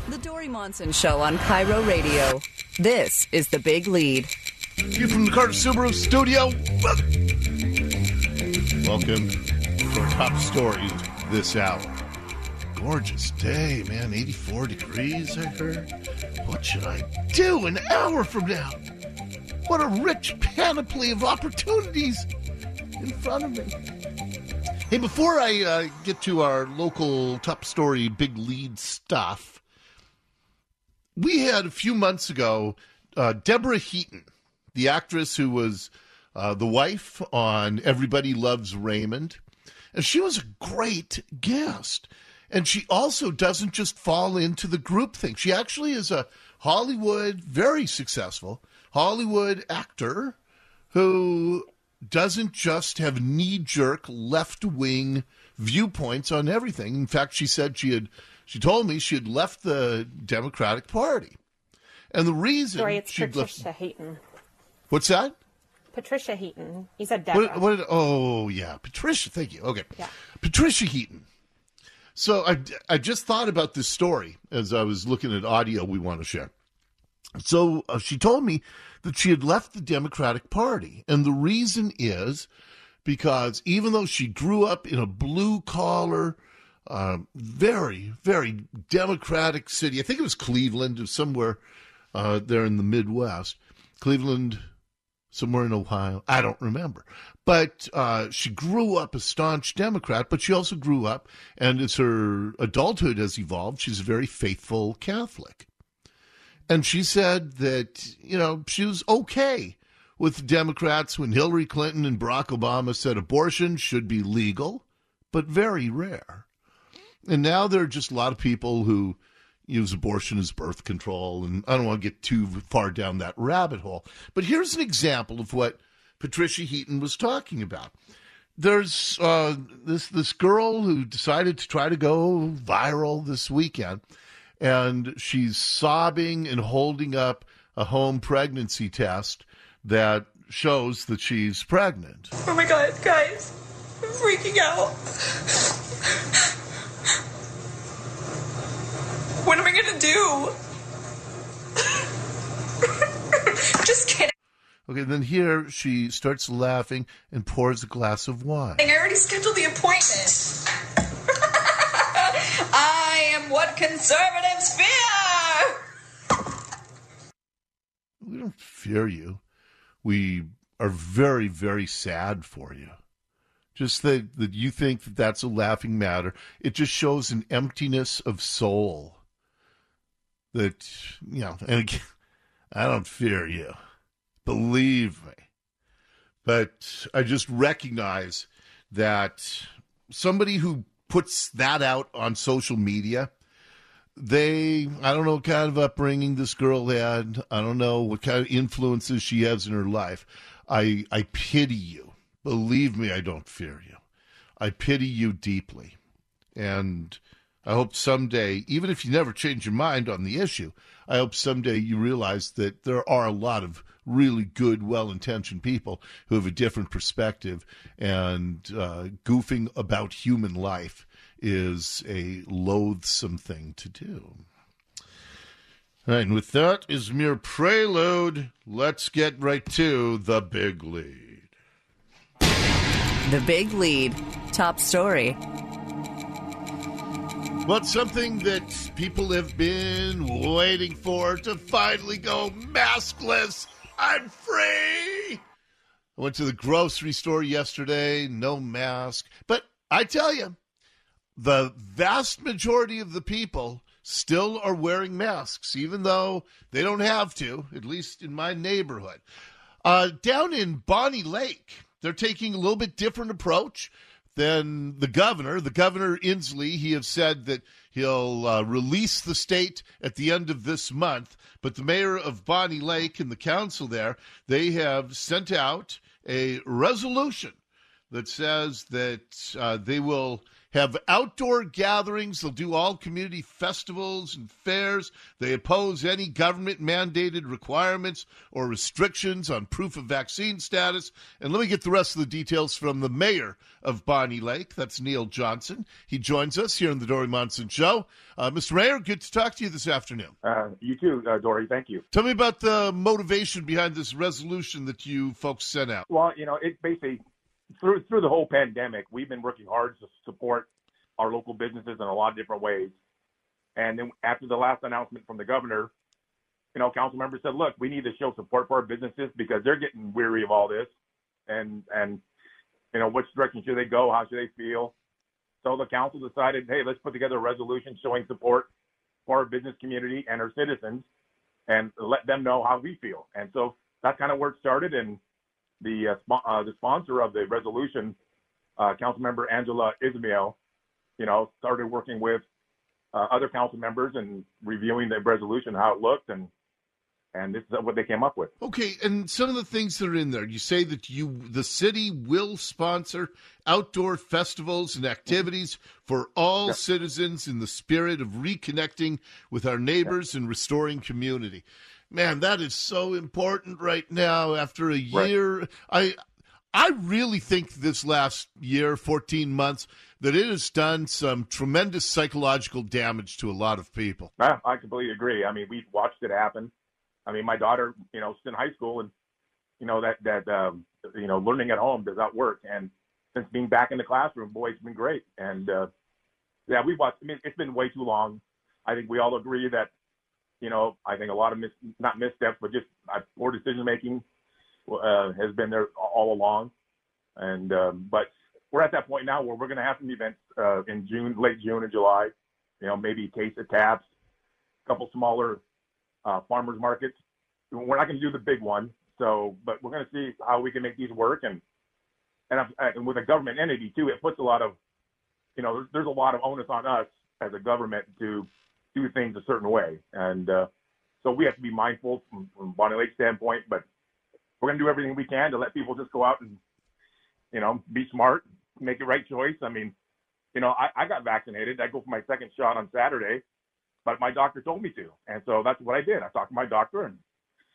The Dory Monson Show on Cairo Radio. This is The Big Lead. You from the Carter Subaru studio. Welcome to our top stories this hour. Gorgeous day, man. 84 degrees, I heard. What should I do an hour from now? What a rich panoply of opportunities in front of me. Hey, before I get to our local top story, big lead stuff, we had a few months ago Deborah Heaton, the actress who was the wife on Everybody Loves Raymond. And she was a great guest. And she also doesn't just fall into the group thing. She actually is a Hollywood, very successful Hollywood actor who doesn't just have knee-jerk left-wing viewpoints on everything. In fact, she said she told me she had left the Democratic Party. And the reason it's Patricia Heaton. What's that? Patricia Heaton. You said Deborah. Oh, yeah. Patricia, thank you. Okay. Yeah. Patricia Heaton. So I just thought about this story as I was looking at audio we want to share. So she told me that she had left the Democratic Party. And the reason is because even though she grew up in a blue-collar, very, very Democratic city, I think it was Cleveland or somewhere there in the Midwest, Cleveland, somewhere in Ohio, I don't remember. But she grew up a staunch Democrat, but she also grew up, and as her adulthood has evolved, she's a very faithful Catholic. And she said that, she was okay with Democrats when Hillary Clinton and Barack Obama said abortion should be legal, but very rare. And now there are just a lot of people who use abortion as birth control, and I don't want to get too far down that rabbit hole. But here's an example of what Patricia Heaton was talking about. There's this girl who decided to try to go viral this weekend, and she's sobbing and holding up a home pregnancy test that shows that she's pregnant. Oh my God, guys, I'm freaking out. What am I gonna do? Just kidding. Okay, then here she starts laughing and pours a glass of wine. I already scheduled the appointment. I am what conservatives fear. We don't fear you. We are very, very sad for you. Just that you think that that's a laughing matter. It just shows an emptiness of soul. That, and again, I don't fear you. Believe me. But I just recognize that somebody who puts that out on social media, I don't know what kind of upbringing this girl had. I don't know what kind of influences she has in her life. I pity you. Believe me, I don't fear you. I pity you deeply. And I hope someday, even if you never change your mind on the issue, I hope someday you realize that there are a lot of really good, well-intentioned people who have a different perspective, and goofing about human life is a loathsome thing to do. All right, and with that as mere prelude, let's get right to the big lead. The Big Lead. Top story. Well, it's something that people have been waiting for, to finally go maskless. I'm free. I went to the grocery store yesterday, no mask. But I tell you, the vast majority of the people still are wearing masks, even though they don't have to, at least in my neighborhood. Down in Bonnie Lake, they're taking a little bit different approach than the governor. The governor, Inslee, he has said that he'll release the state at the end of this month. But the mayor of Bonnie Lake and the council there, they have sent out a resolution that says that they will have outdoor gatherings. They'll do all community festivals and fairs. They oppose any government-mandated requirements or restrictions on proof of vaccine status. And let me get the rest of the details from the mayor of Bonnie Lake. That's Neil Johnson. He joins us here on the Dori Monson Show. Mr. Mayor, good to talk to you this afternoon. You too, Dori. Thank you. Tell me about the motivation behind this resolution that you folks sent out. Well, it basically, through the whole pandemic, we've been working hard to support our local businesses in a lot of different ways. And then after the last announcement from the governor, council members said, look, we need to show support for our businesses because they're getting weary of all this. And which direction should they go? How should they feel? So the council decided, hey, let's put together a resolution showing support for our business community and our citizens and let them know how we feel. And so that's kind of where it started. And the sponsor of the resolution, Councilmember Angela Ismail, started working with other council members and reviewing the resolution, how it looked, and this is what they came up with. Okay, and some of the things that are in there, you say that the city will sponsor outdoor festivals and activities for all citizens in the spirit of reconnecting with our neighbors and restoring community. Man, that is so important right now after a year. Right. I really think this last year, 14 months, that it has done some tremendous psychological damage to a lot of people. I completely agree. I mean, we've watched it happen. I mean, my daughter, is in high school, and learning at home does not work. And since being back in the classroom, boy, it's been great. And we watched. I mean, it's been way too long. I think we all agree that, I think a lot of not missteps, but just poor decision making has been there all along. And but we're at that point now where we're going to have some events in June, late June and July. Maybe Taste of Taps, a couple smaller farmers markets. We're not going to do the big one, but we're going to see how we can make these work. And with a government entity too, it puts a lot of, there's a lot of onus on us as a government to do things a certain way. And so we have to be mindful from Bonnie Lake's standpoint, but we're going to do everything we can to let people just go out and, be smart, make the right choice. I mean, I got vaccinated. I go for my second shot on Saturday, but my doctor told me to. And so that's what I did. I talked to my doctor and,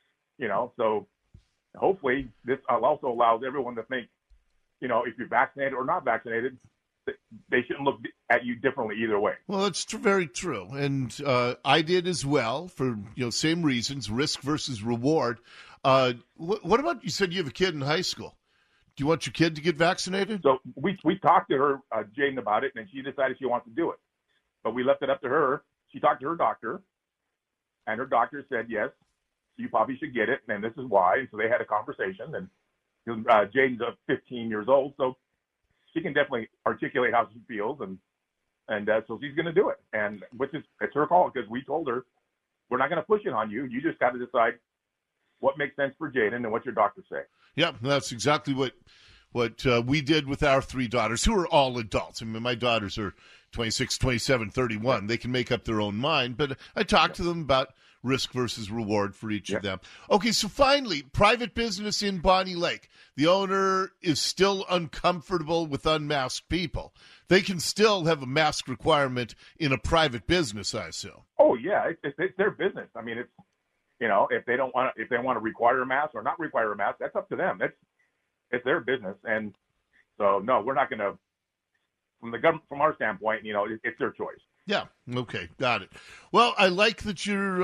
so hopefully this also allows everyone to think, if you're vaccinated or not vaccinated, they shouldn't look at you differently either way. Well, that's very true. And I did as well for, same reasons, risk versus reward. What about, you said you have a kid in high school. Do you want your kid to get vaccinated? So we talked to her, Jaden, about it, and she decided she wants to do it. But we left it up to her. She talked to her doctor, and her doctor said, yes, you probably should get it, and this is why. And so they had a conversation, and Jaden's 15 years old, so she can definitely articulate how she feels, and so she's going to do it. And it's her call, because we told her, we're not going to push it on you. You just got to decide what makes sense for Jaden and what your doctors say. Yeah, that's exactly what we did with our three daughters, who are all adults. I mean, my daughters are 26, 27, 31. They can make up their own mind, but I talked to them about risk versus reward for each of them. Okay, so finally, private business in Bonnie Lake. The owner is still uncomfortable with unmasked people. They can still have a mask requirement in a private business, I assume. Oh, yeah, it's their business. I mean, it's, if they want to require a mask or not require a mask, that's up to them. It's their business. And so, no, we're not going to, from our standpoint, it's their choice. Yeah. Okay. Got it. Well, I like that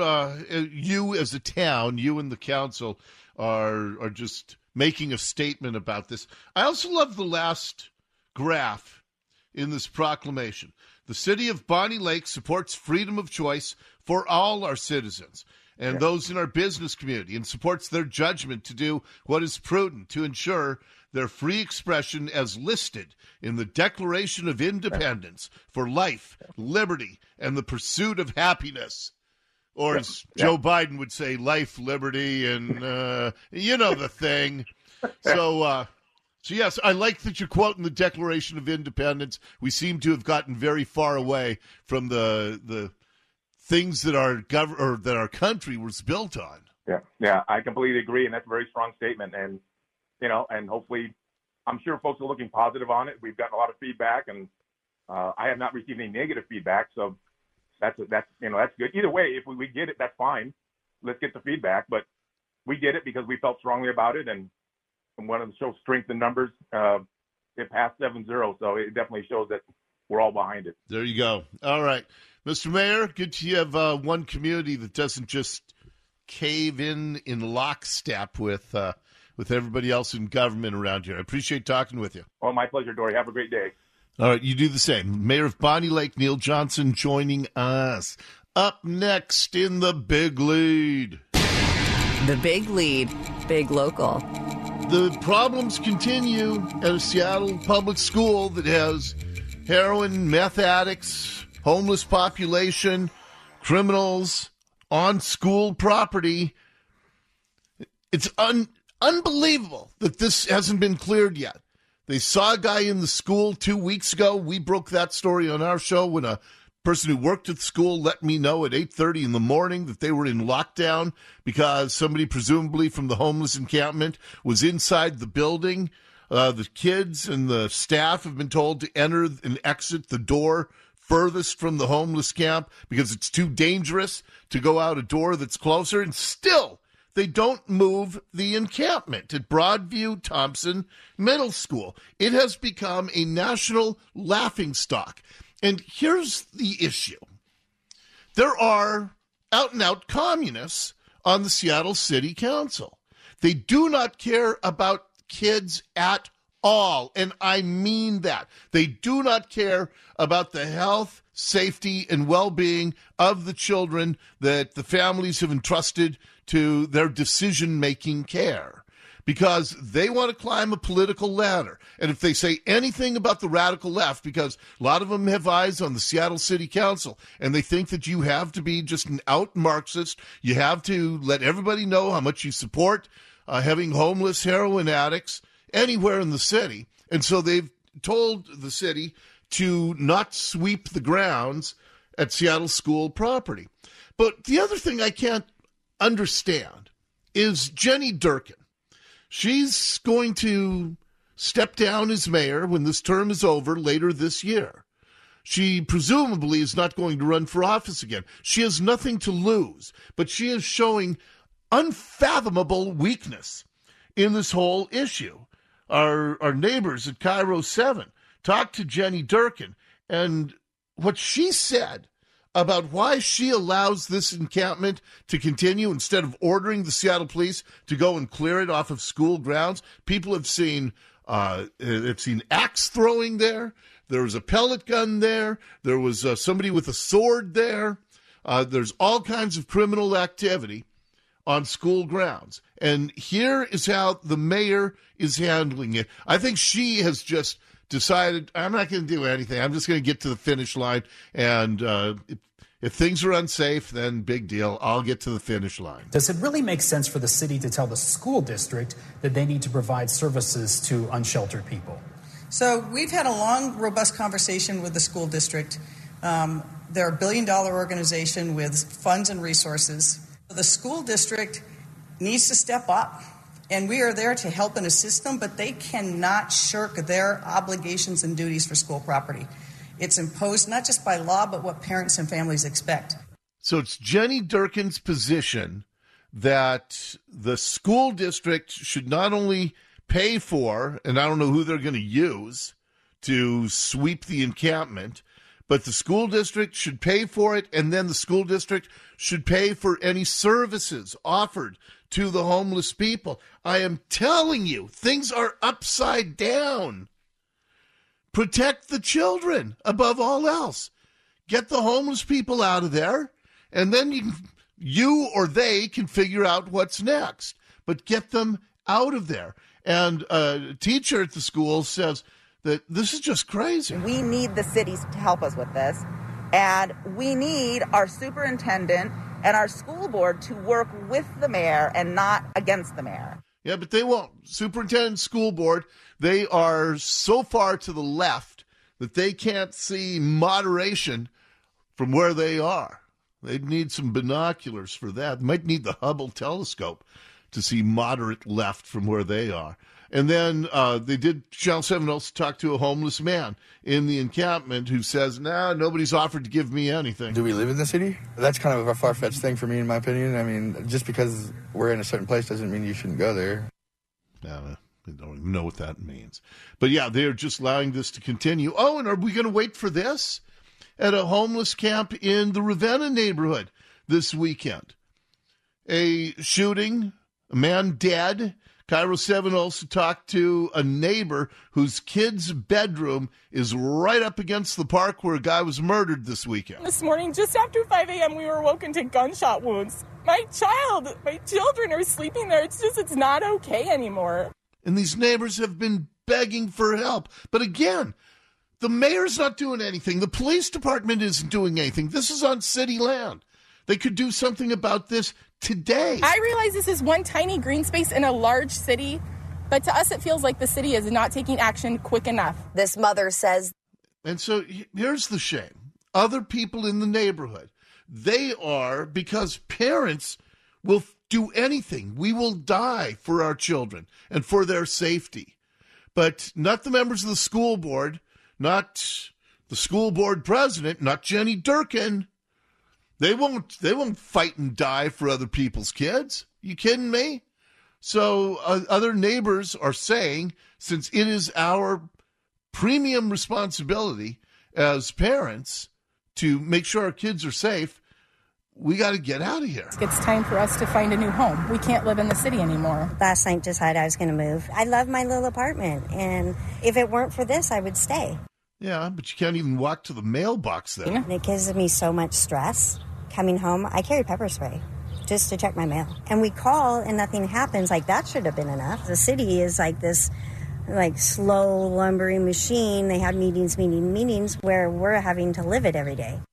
you as a town, you and the council are just making a statement about this. I also love the last graph in this proclamation. The city of Bonnie Lake supports freedom of choice for all our citizens and those in our business community, and supports their judgment to do what is prudent to ensure their free expression as listed in the Declaration of Independence for life, liberty, and the pursuit of happiness. Or as Joe Biden would say, life, liberty, and the thing. So yes, I like that you're quoting the Declaration of Independence. We seem to have gotten very far away from the things that our country was built on. Yeah, I completely agree, and that's a very strong statement. And and hopefully, I'm sure folks are looking positive on it. We've gotten a lot of feedback, and I have not received any negative feedback, so that's good. Either way, if we get it, that's fine. Let's get the feedback, but we did it because we felt strongly about it and wanted to show strength in numbers. It passed 7-0, so it definitely shows that we're all behind it. There you go. All right. Mr. Mayor, good to have one community that doesn't just cave in lockstep with everybody else in government around here. I appreciate talking with you. Oh, my pleasure, Dory. Have a great day. All right, you do the same. Mayor of Bonnie Lake, Neil Johnson, joining us. Up next in the Big Lead. The Big Lead, Big Local. The problems continue at a Seattle public school that has heroin, meth addicts, homeless population, criminals on school property. It's unbelievable that this hasn't been cleared yet. They saw a guy in the school 2 weeks ago. We broke that story on our show when a person who worked at the school let me know at 8:30 in the morning that they were in lockdown because somebody presumably from the homeless encampment was inside the building. The kids and the staff have been told to enter and exit the door furthest from the homeless camp because it's too dangerous to go out a door that's closer. And still, they don't move the encampment at Broadview Thompson Middle School. It has become a national laughingstock. And here's the issue. There are out-and-out communists on the Seattle City Council. They do not care about kids at all, and I mean that. They do not care about the health, safety, and well-being of the children that the families have entrusted to their decision-making care because they want to climb a political ladder. And if they say anything about the radical left, because a lot of them have eyes on the Seattle City Council, and they think that you have to be just an out Marxist, you have to let everybody know how much you support having homeless heroin addicts anywhere in the city. And so they've told the city to not sweep the grounds at Seattle school property. But the other thing I can't understand is Jenny Durkin. She's going to step down as mayor when this term is over later this year. She presumably is not going to run for office again. She has nothing to lose, but she is showing unfathomable weakness in this whole issue. Our neighbors at Cairo 7 talked to Jenny Durkin, and what she said about why she allows this encampment to continue instead of ordering the Seattle police to go and clear it off of school grounds. People have seen axe throwing there. There was a pellet gun there. There was somebody with a sword there. There's all kinds of criminal activity on school grounds. And here is how the mayor is handling it. I think she has just decided, I'm not going to do anything. I'm just going to get to the finish line. And if things are unsafe, then big deal. I'll get to the finish line. Does it really make sense for the city to tell the school district that they need to provide services to unsheltered people? So we've had a long, robust conversation with the school district. They're a billion-dollar organization with funds and resources. The school district needs to step up, and we are there to help and assist them, but they cannot shirk their obligations and duties for school property. It's imposed not just by law, but what parents and families expect. So it's Jenny Durkin's position that the school district should not only pay for, and I don't know who they're going to use to sweep the encampment, but the school district should pay for it, and then the school district should pay for any services offered to the homeless people. I am telling you, things are upside down. Protect the children above all else. Get the homeless people out of there, and then you or they can figure out what's next. But get them out of there. And a teacher at the school says that this is just crazy. We need the cities to help us with this, and we need our superintendent and our school board to work with the mayor and not against the mayor. Yeah, but they won't. Superintendent, school board, they are so far to the left that they can't see moderation from where they are. They'd need some binoculars for that. They might need the Hubble telescope to see moderate left from where they are. And then they did, Channel 7 also talked to a homeless man in the encampment who says, nobody's offered to give me anything. Do we live in the city? That's kind of a far-fetched thing for me, in my opinion. I mean, just because we're in a certain place doesn't mean you shouldn't go there. No, they don't even know what that means. But yeah, they're just allowing this to continue. Oh, and are we going to wait for this? At a homeless camp in the Ravenna neighborhood this weekend. A shooting, a man dead. Cairo 7 also talked to a neighbor whose kid's bedroom is right up against the park where a guy was murdered this weekend. This morning, just after 5 a.m., we were woken to gunshot wounds. My children are sleeping there. It's not okay anymore. And these neighbors have been begging for help. But again, the mayor's not doing anything. The police department isn't doing anything. This is on city land. They could do something about this today. I realize this is one tiny green space in a large city, but to us it feels like the city is not taking action quick enough. This mother says. And so here's the shame. Other people in the neighborhood, they are, because parents will do anything. We will die for our children and for their safety. But not the members of the school board, not the school board president, not Jenny Durkin. They won't fight and die for other people's kids. You kidding me? So other neighbors are saying, since it is our premium responsibility as parents to make sure our kids are safe, we got to get out of here. It's time for us to find a new home. We can't live in the city anymore. Last night decided I was going to move. I love my little apartment, and if it weren't for this, I would stay. Yeah, but you can't even walk to the mailbox there. And it gives me so much stress. Coming home, I carry pepper spray just to check my mail. And we call and nothing happens. Like, that should have been enough. The city is like this slow lumbering machine. They have meetings where we're having to live it every day.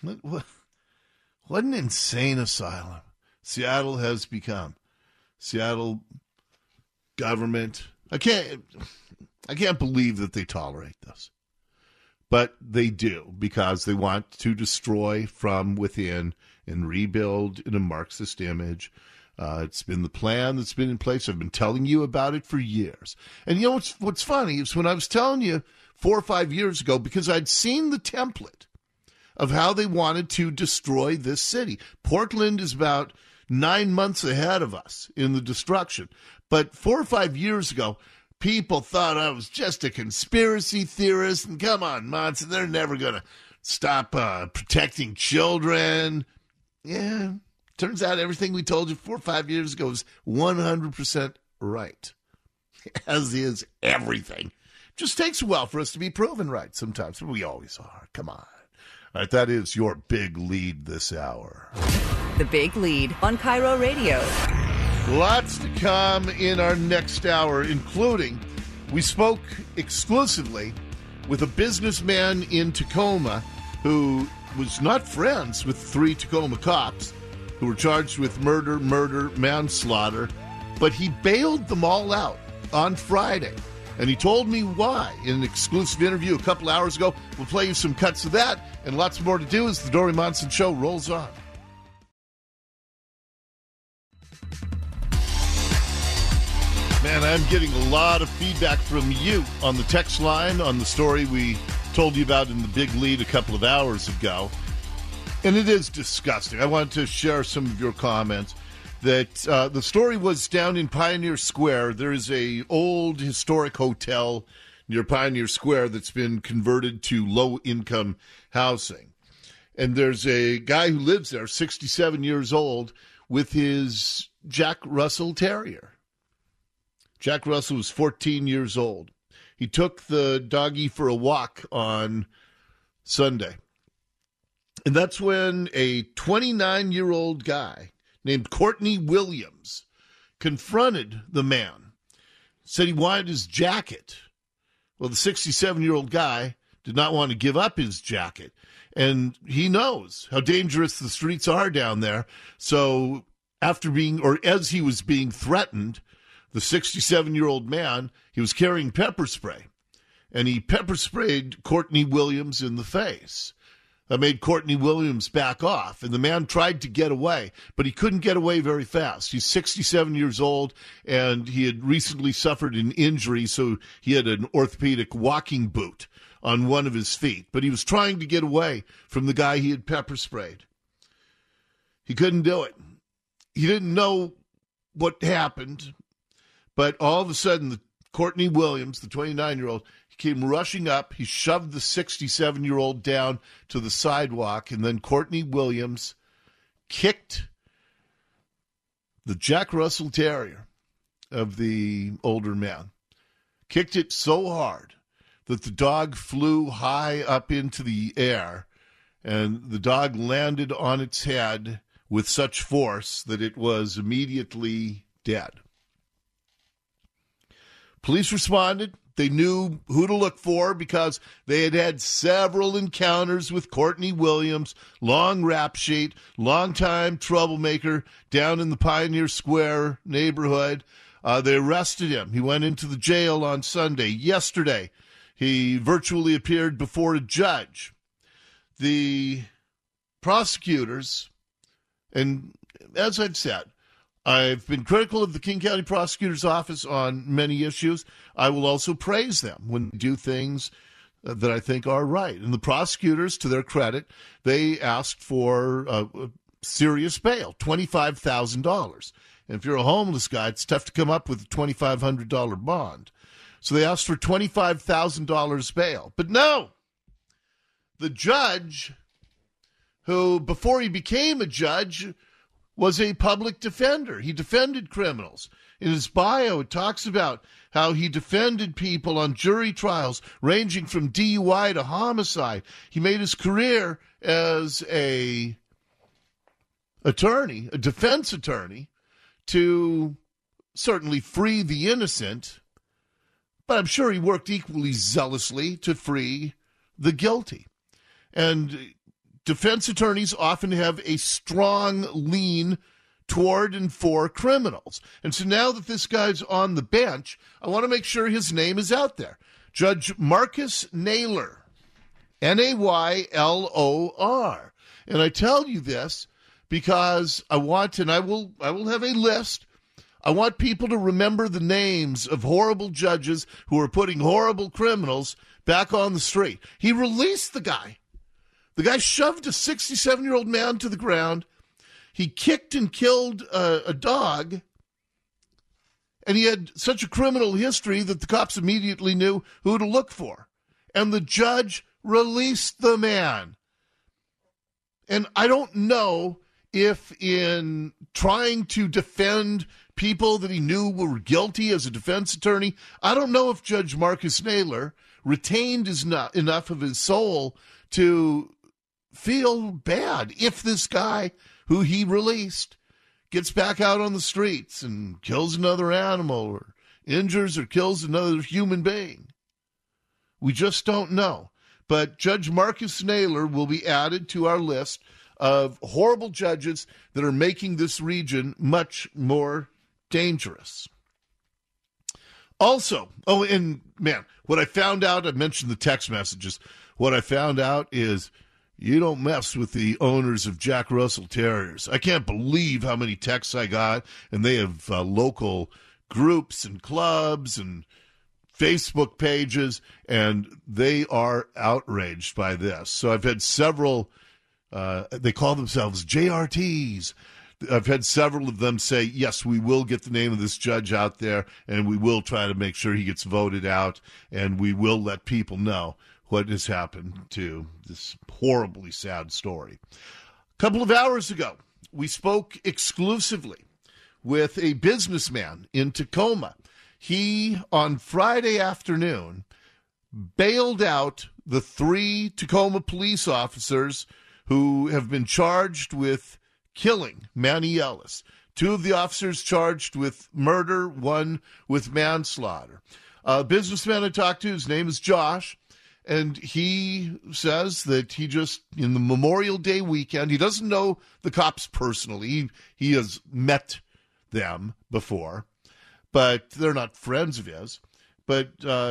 What an insane asylum Seattle has become. Seattle government. I can't believe that they tolerate this. But they do, because they want to destroy from within and rebuild in a Marxist image. It's been the plan that's been in place. I've been telling you about it for years. And you know what's funny is when I was telling you 4 or 5 years ago, because I'd seen the template of how they wanted to destroy this city. Portland is about 9 months ahead of us in the destruction. But 4 or 5 years ago, people thought I was just a conspiracy theorist. And come on, Monson, they're never going to stop protecting children. Yeah, turns out everything we told you 4 or 5 years ago is 100% right, as is everything. Just takes a while for us to be proven right sometimes, but we always are. Come on. All right, that is your big lead this hour. The Big Lead on Cairo Radio. Lots to come in our next hour, including we spoke exclusively with a businessman in Tacoma who was not friends with 3 Tacoma cops who were charged with murder, manslaughter, but he bailed them all out on Friday. And he told me why in an exclusive interview a couple hours ago. We'll play you some cuts of that and lots more to do as the Dori Monson Show rolls on. Man, I'm getting a lot of feedback from you on the text line on the story we told you about in the Big Lead a couple of hours ago. And it is disgusting. I wanted to share some of your comments. That the story was down in Pioneer Square. There is a old historic hotel near Pioneer Square that's been converted to low-income housing. And there's a guy who lives there, 67 years old, with his Jack Russell Terrier. Jack Russell was 14 years old. He took the doggy for a walk on Sunday. And that's when a 29-year-old guy named Courtney Williams confronted the man, said he wanted his jacket. Well, the 67-year-old guy did not want to give up his jacket, and he knows how dangerous the streets are down there. So as he was being threatened, the 67-year-old man, he was carrying pepper spray, and he pepper sprayed Courtney Williams in the face. made Courtney Williams back off, and the man tried to get away, but he couldn't get away very fast. He's 67 years old, and he had recently suffered an injury, so he had an orthopedic walking boot on one of his feet, but he was trying to get away from the guy he had pepper sprayed. He couldn't do it. He didn't know what happened, but all of a sudden, Courtney Williams, the 29-year-old, he came rushing up. He shoved the 67-year-old down to the sidewalk, and then Courtney Williams kicked the Jack Russell Terrier of the older man, kicked it so hard that the dog flew high up into the air, and the dog landed on its head with such force that it was immediately dead. Police responded. They knew who to look for because they had had several encounters with Courtney Williams, long rap sheet, long-time troublemaker down in the Pioneer Square neighborhood. They arrested him. He went into the jail on Sunday. Yesterday, he virtually appeared before a judge. The prosecutors, and as I've said, I've been critical of the King County Prosecutor's Office on many issues. I will also praise them when they do things that I think are right. And the prosecutors, to their credit, they asked for serious bail, $25,000. And if you're a homeless guy, it's tough to come up with a $2,500 bond. So they asked for $25,000 bail. But no, the judge, who before he became a judge was a public defender. He defended criminals. In his bio, it talks about how he defended people on jury trials ranging from DUI to homicide. He made his career as a attorney, a defense attorney, to certainly free the innocent, but I'm sure he worked equally zealously to free the guilty. And defense attorneys often have a strong lean toward and for criminals. And so now that this guy's on the bench, I want to make sure his name is out there. Judge Marcus Naylor, Naylor. And I tell you this because I want, and I will have a list. I want people to remember the names of horrible judges who are putting horrible criminals back on the street. He released the guy. The guy shoved a 67-year-old man to the ground. He kicked and killed a dog. And he had such a criminal history that the cops immediately knew who to look for. And the judge released the man. And I don't know if in trying to defend people that he knew were guilty as a defense attorney, I don't know if Judge Marcus Naylor retained enough of his soul to feel bad if this guy who he released gets back out on the streets and kills another animal or injures or kills another human being. We just don't know. But Judge Marcus Naylor will be added to our list of horrible judges that are making this region much more dangerous. Also, and man, what I found out, I mentioned the text messages. What I found out is you don't mess with the owners of Jack Russell Terriers. I can't believe how many texts I got, and they have local groups and clubs and Facebook pages, and they are outraged by this. So I've had several, they call themselves JRTs. I've had several of them say, yes, we will get the name of this judge out there, and we will try to make sure he gets voted out, and we will let people know what has happened to this horribly sad story. A couple of hours ago, we spoke exclusively with a businessman in Tacoma. He, on Friday afternoon, bailed out the 3 Tacoma police officers who have been charged with killing Manny Ellis. 2 of the officers charged with murder, 1 with manslaughter. A businessman I talked to, his name is Josh, and he says that he just, in the Memorial Day weekend, he doesn't know the cops personally. He has met them before, but they're not friends of his. But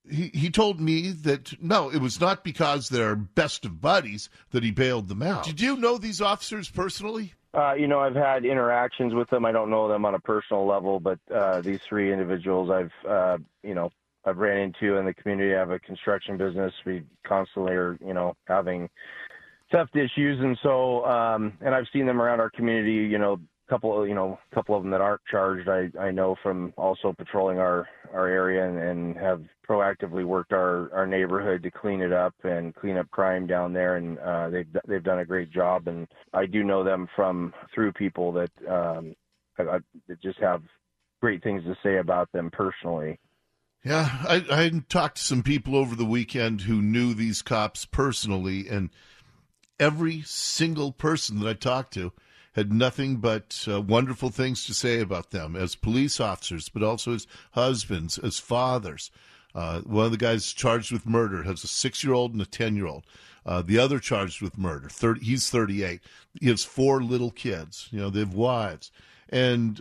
he told me that, no, it was not because they're best of buddies that he bailed them out. Did you know these officers personally? I've had interactions with them. I don't know them on a personal level, but these three individuals I've ran into in the community. I have a construction business. We constantly are, having theft issues. And so, and I've seen them around our community, a couple of them that aren't charged. I know from also patrolling our area and have proactively worked our neighborhood to clean it up and clean up crime down there. And they've done a great job. And I do know them through people that just have great things to say about them personally. Yeah, I talked to some people over the weekend who knew these cops personally, and every single person that I talked to had nothing but wonderful things to say about them as police officers, but also as husbands, as fathers. One of the guys charged with murder has a 6-year-old and a 10-year-old. The other charged with murder, he's 38. He has 4 little kids. They have wives. And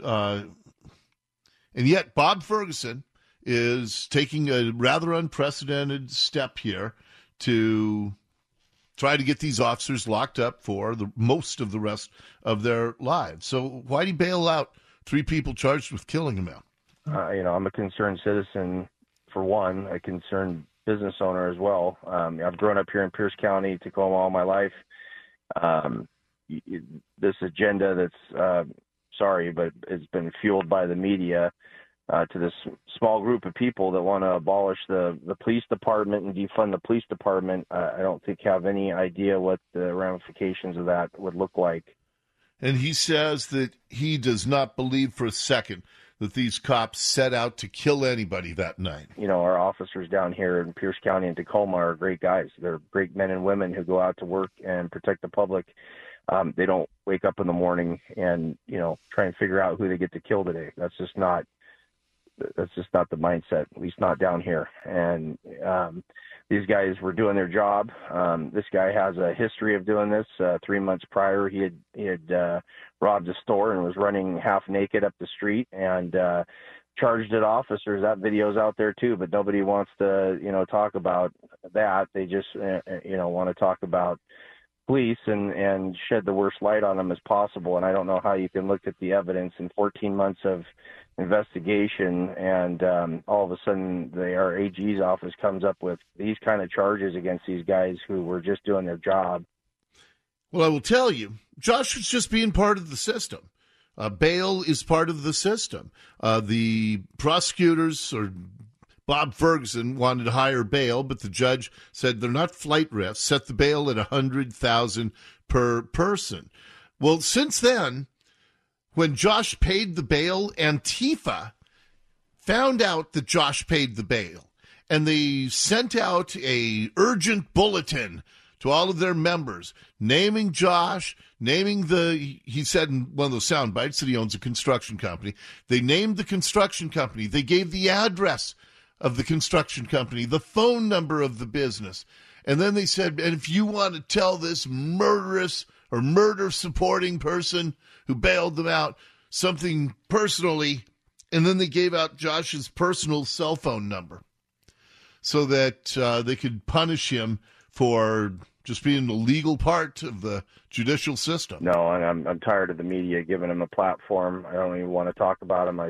yet Bob Ferguson is taking a rather unprecedented step here to try to get these officers locked up for most of the rest of their lives. So why did he bail out 3 people charged with killing a man? I'm a concerned citizen, for one, a concerned business owner as well. I've grown up here in Pierce County, Tacoma, all my life. This agenda that's, but it's been fueled by the media to this small group of people that want to abolish the police department and defund the police department. I don't think have any idea what the ramifications of that would look like. And he says that he does not believe for a second that these cops set out to kill anybody that night. Our officers down here in Pierce County and Tacoma are great guys. They're great men and women who go out to work and protect the public. They don't wake up in the morning and, try and figure out who they get to kill today. That's just not the mindset, at least not down here. And these guys were doing their job. This guy has a history of doing this. 3 months prior, he had robbed a store and was running half naked up the street and charged at officers. That video's out there too, but nobody wants to, talk about that. They just, want to talk about police and shed the worst light on them as possible. And I don't know how you can look at the evidence in 14 months of investigation and all of a sudden our AG's office comes up with these kind of charges against these guys who were just doing their job. Well, I will tell you, Josh was just being part of the system. Bail is part of the system. The prosecutors or Bob Ferguson wanted to hire bail, but the judge said they're not flight risks, set the bail at $100,000 per person. Well, since then, when Josh paid the bail, Antifa found out that Josh paid the bail, and they sent out a urgent bulletin to all of their members, naming Josh, he said in one of those sound bites that he owns a construction company. They named the construction company. They gave the address of the construction company, the phone number of the business. And then they said, and if you want to tell this murderous or murder-supporting person who bailed them out something personally, and then they gave out Josh's personal cell phone number so that they could punish him for just being a legal part of the judicial system. No, and I'm tired of the media giving him a platform. I don't even want to talk about him.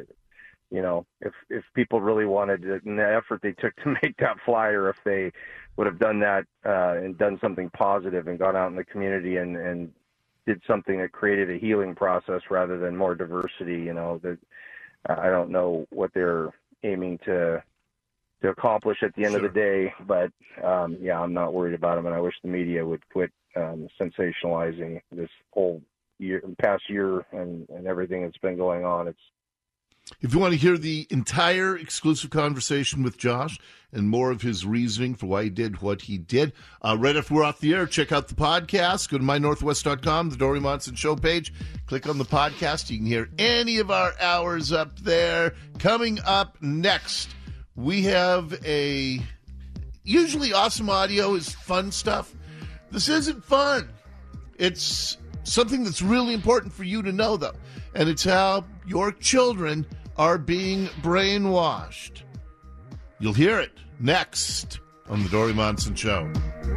If people really wanted it, and the effort they took to make that flyer, if they would have done that and done something positive and gone out in the community and did something that created a healing process rather than more diversity, that I don't know what they're aiming to accomplish at the end of the day. But I'm not worried about them, and I wish the media would quit sensationalizing this whole past year and everything that's been going on. If you want to hear the entire exclusive conversation with Josh and more of his reasoning for why he did what he did, right after we're off the air, check out the podcast. Go to mynorthwest.com, the Dori Monson Show page. Click on the podcast. You can hear any of our hours up there. Coming up next, we have usually awesome audio is fun stuff. This isn't fun. It's something that's really important for you to know, though, and it's how your children are being brainwashed. You'll hear it next on the Dori Monson Show.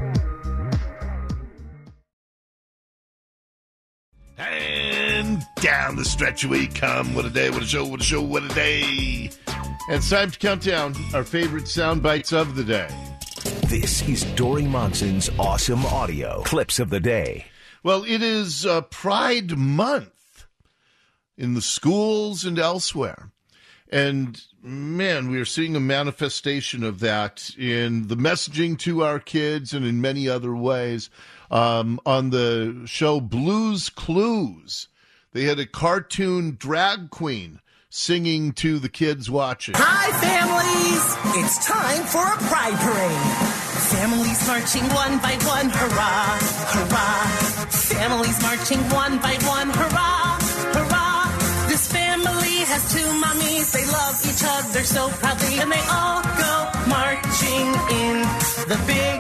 And down the stretch we come. What a day, what a show, what a show, what a day. And it's time to count down our favorite sound bites of the day. This is Dori Monson's Awesome Audio Clips of the Day. Well, it is Pride Month in the schools and elsewhere. And, man, we are seeing a manifestation of that in the messaging to our kids and in many other ways. On the show Blue's Clues, they had a cartoon drag queen singing to the kids watching. Hi, families! It's time for a pride parade. Families marching one by one, hurrah, hurrah. Families marching one by one, hurrah, hurrah. This family has two mommies. They love each other so proudly, and they all go marching in the big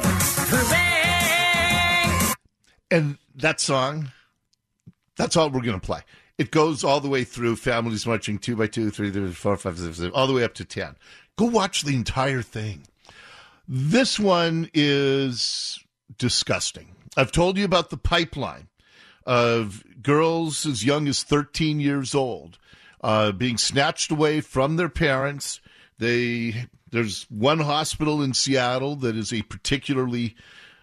parade. And that song, that's all we're going to play. It goes all the way through Families Marching 2 by 2, 3, 4, 5, 6, 7, all the way up to 10. Go watch the entire thing. This one is disgusting. I've told you about the pipeline of girls as young as 13 years old being snatched away from their parents. There's one hospital in Seattle that is a particularly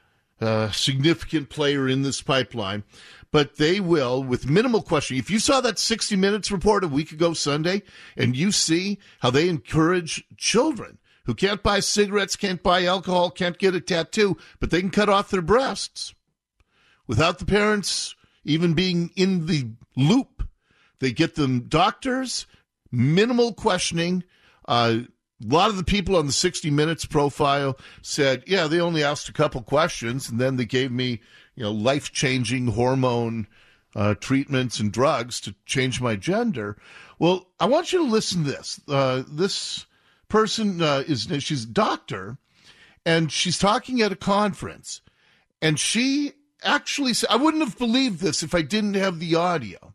significant player in this pipeline. But they will, with minimal questioning. If you saw that 60 Minutes report a week ago Sunday, and you see how they encourage children who can't buy cigarettes, can't buy alcohol, can't get a tattoo, but they can cut off their breasts without the parents even being in the loop. They get them doctors, minimal questioning. A lot of the people on the 60 Minutes profile said, yeah, they only asked a couple questions, and then they gave me life-changing hormone treatments and drugs to change my gender. Well, I want you to listen to this. This person she's a doctor, and she's talking at a conference, and she actually said, I wouldn't have believed this if I didn't have the audio.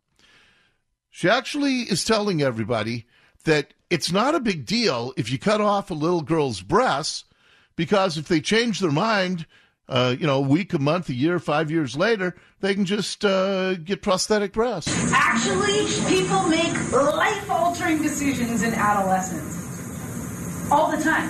She actually is telling everybody that it's not a big deal if you cut off a little girl's breasts, because if they change their mind, a week, a month, a year, 5 years later, they can just get prosthetic breasts. Actually, people make life-altering decisions in adolescence. All the time.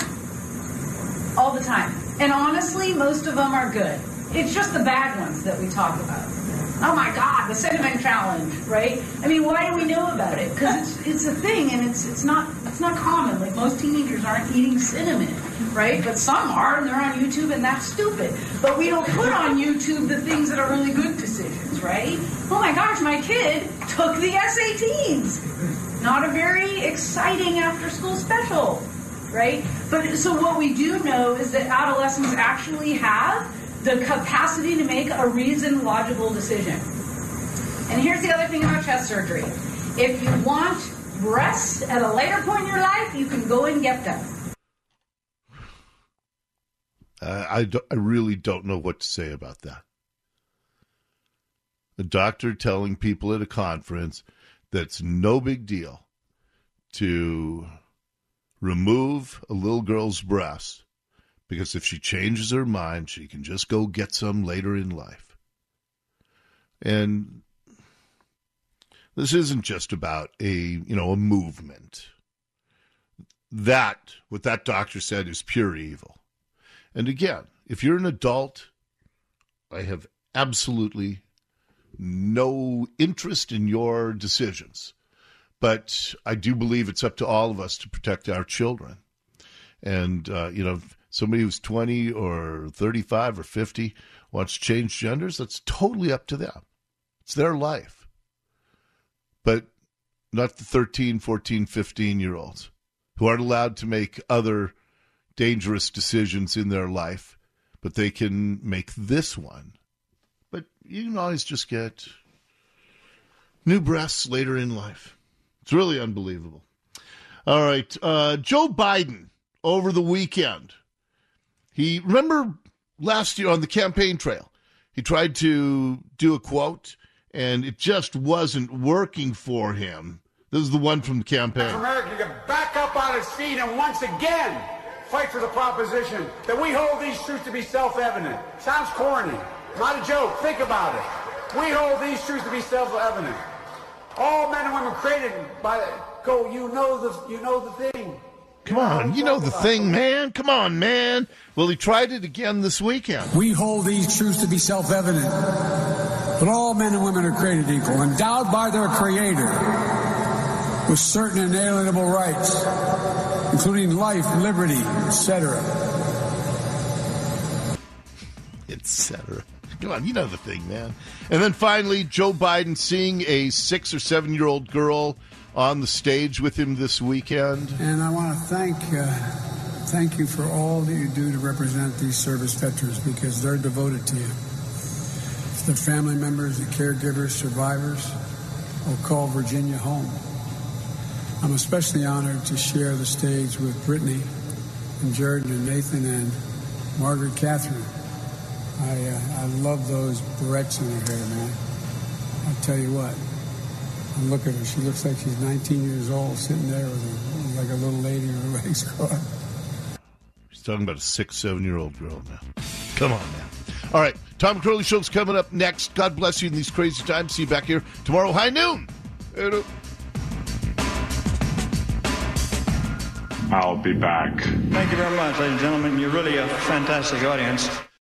All the time. And honestly, most of them are good. It's just the bad ones that we talk about. Oh my God, the cinnamon challenge, right? I mean, why do we know about it? Because it's a thing, and it's not common. Like, most teenagers aren't eating cinnamon, right? But some are, and they're on YouTube, and that's stupid. But we don't put on YouTube the things that are really good decisions, right? Oh my gosh, my kid took the SATs. Not a very exciting after-school special, right? But so what we do know is that adolescents actually have the capacity to make a reasoned, logical decision. And here's the other thing about chest surgery. If you want breasts at a later point in your life, you can go and get them. I really don't know what to say about that. A doctor telling people at a conference that it's no big deal to remove a little girl's breasts, because if she changes her mind, she can just go get some later in life. And this isn't just about a movement. What that doctor said is pure evil. And again, if you're an adult, I have absolutely no interest in your decisions. But I do believe it's up to all of us to protect our children. And, somebody who's 20 or 35 or 50 wants to change genders, that's totally up to them. It's their life. But not the 13, 14, 15-year-olds who aren't allowed to make other dangerous decisions in their life, but they can make this one. But you can always just get new breasts later in life. It's really unbelievable. All right. Joe Biden over the weekend. Remember last year on the campaign trail, he tried to do a quote, and it just wasn't working for him. This is the one from the campaign. America to get back up on its feet and once again fight for the proposition that we hold these truths to be self-evident. Sounds corny. Not a joke. Think about it. We hold these truths to be self-evident. All men and women created by go. You know the thing. Come on, you know the thing, man. Come on, man. Well, he tried it again this weekend. We hold these truths to be self-evident, but all men and women are created equal, endowed by their Creator with certain inalienable rights, including life, liberty, etc. Etc. Come on, you know the thing, man. And then finally, Joe Biden seeing a 6 or 7-year-old girl on the stage with him this weekend. And I want to thank you for all that you do to represent these service veterans, because they're devoted to you. Their family members, the caregivers, survivors will call Virginia home. I'm especially honored to share the stage with Brittany and Jordan and Nathan and Margaret Catherine. I love those barrettes in her hair, man. I'll tell you what. Look at her. She looks like she's 19 years old, sitting there with like a little lady with her legs crossed. He's talking about a 6, 7-year-old girl now. Come on now. All right, Tom Crowley Show's coming up next. God bless you in these crazy times. See you back here tomorrow, high noon. I'll be back. Thank you very much, ladies and gentlemen. You're really a fantastic audience.